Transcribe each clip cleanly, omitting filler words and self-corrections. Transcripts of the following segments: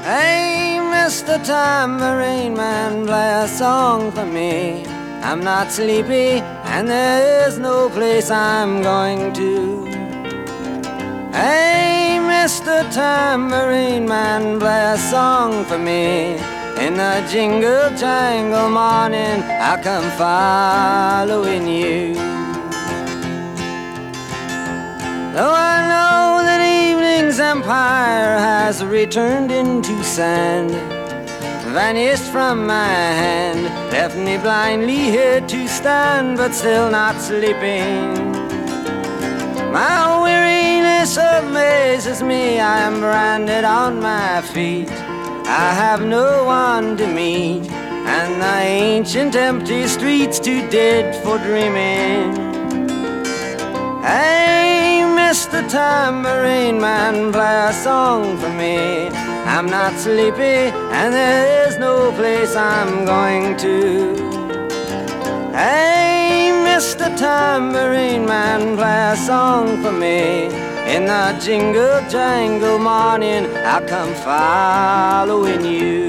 Hey, Mr. Tambourine Man, play a song for me. I'm not sleepy, and there is no place I'm going to. Hey, Mr. Tambourine Man, play a song for me. In the jingle jangle morning, I'll come following you. Though I know that evening's empire has returned into sand, vanished from my hand, left me blindly here to stand, but still not sleeping. My weariness amazes me, I am branded on my feet. I have no one to meet, and the ancient empty streets too dead for dreaming. Hey, Mr. Tambourine Man, play a song for me. I'm not sleepy, and there is no place I'm going to. Hey, Mr. Tambourine Man, play a song for me. In the jingle jangle morning, I'll come following you.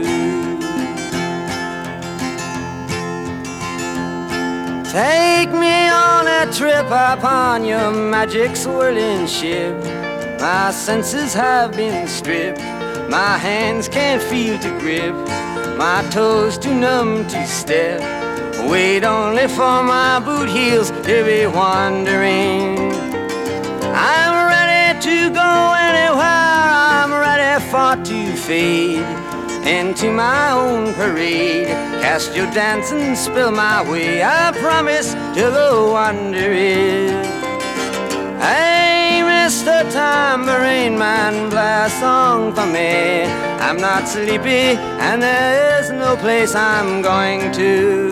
Take me on a trip upon your magic swirling ship. My senses have been stripped, my hands can't feel to grip, my toes too numb to step. Wait only for my boot heels to be wandering. I'm ready to go anywhere, I'm ready for to fade into my own parade. Cast your dancing spell my way, I promise to go under it. Hey, Mr. Tambourine Man, play a song for me. I'm not sleepy, and there is no place I'm going to.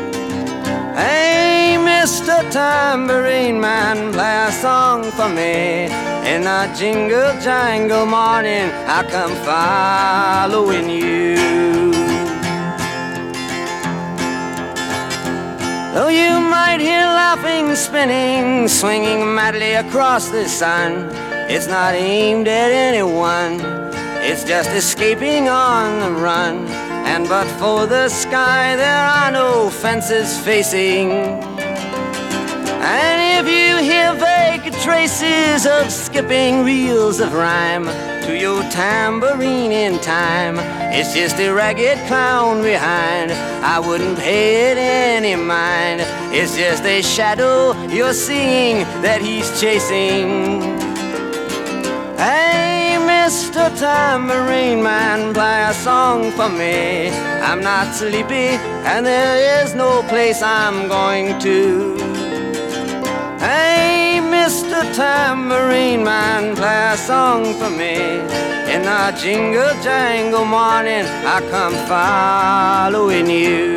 Hey, Mr. Tambourine Man, play a song for me. In the jingle jangle morning, I come following you. Though you might hear laughing, spinning, swinging madly across the sun, it's not aimed at anyone, it's just escaping on the run. And but for the sky, there are no fences facing. And if you hear vague traces of skipping reels of rhyme to your tambourine in time, it's just a ragged clown behind. I wouldn't pay it any mind. It's just a shadow you're seeing that he's chasing. Hey, Mr. Tambourine Man, play a song for me. I'm not sleepy, and there is no place I'm going to. Hey, Mr. Tambourine Man, play a song for me. In the jingle jangle morning, I come following you.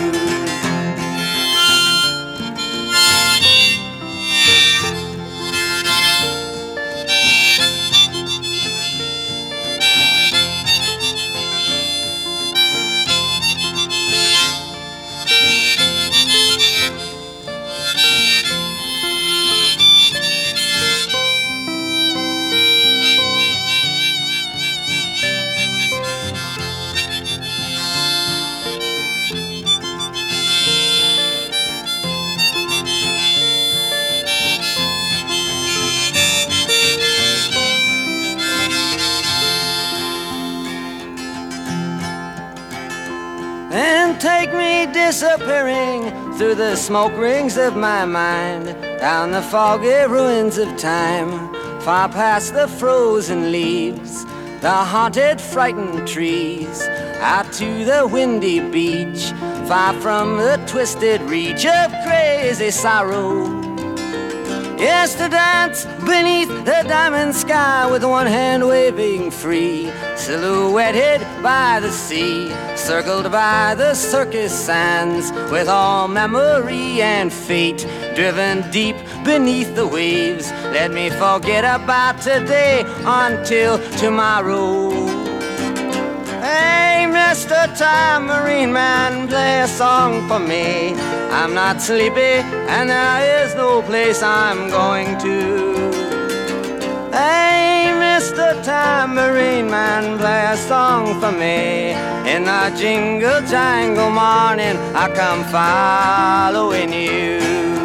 And take me disappearing through the smoke rings of my mind, down the foggy ruins of time, far past the frozen leaves, the haunted, frightened trees, out to the windy beach, far from the twisted reach of crazy sorrow. Yes, to dance beneath the diamond sky with one hand waving free, silhouetted by the sea, circled by the circus sands, with all memory and fate driven deep beneath the waves. Let me forget about today until tomorrow. Hey, Mr. Tambourine Man, play a song for me. I'm not sleepy, and there is no place I'm going to. Hey, Mr. Tambourine Man, play a song for me. In the jingle jangle morning, I come following you.